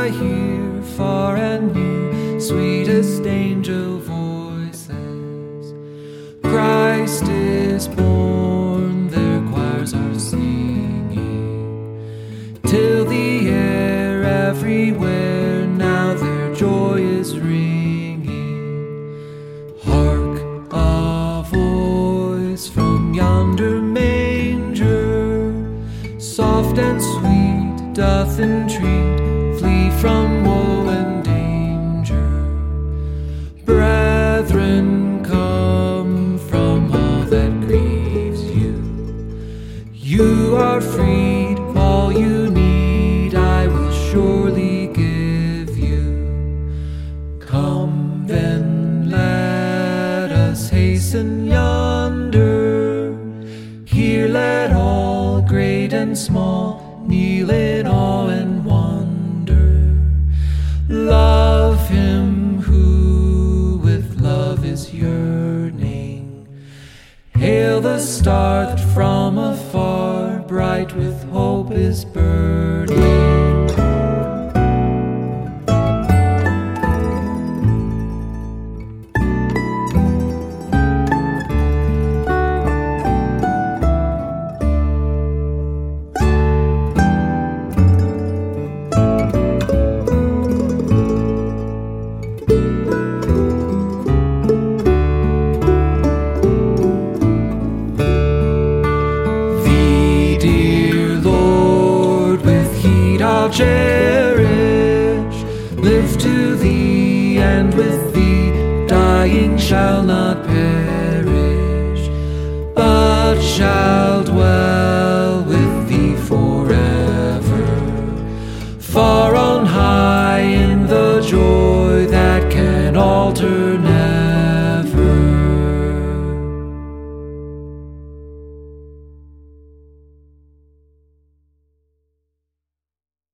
I hear far and near, sweetest angel voices. Christ is born, their choirs are singing, till the air everywhere now their joy is ringing. Hark, a voice from yonder manger, soft and sweet, doth entreat, flee from woe and danger. Brethren, come from all that grieves you. You are freed, all you need I will surely give you. Come then, let us hasten yonder. Here let all, great and small, kneel in awe and wonder. Love him who with love is yearning. Hail the star that from afar, bright with hope is burning. I'll cherish, live to thee, and with thee, dying shall not perish, but shall